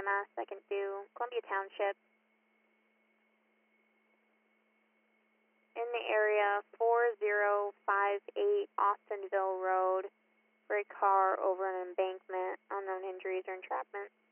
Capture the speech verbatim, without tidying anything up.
M S. I can do Columbia Township. In the area, four zero five eight Austinville Road, for a car over an embankment, unknown injuries or entrapment.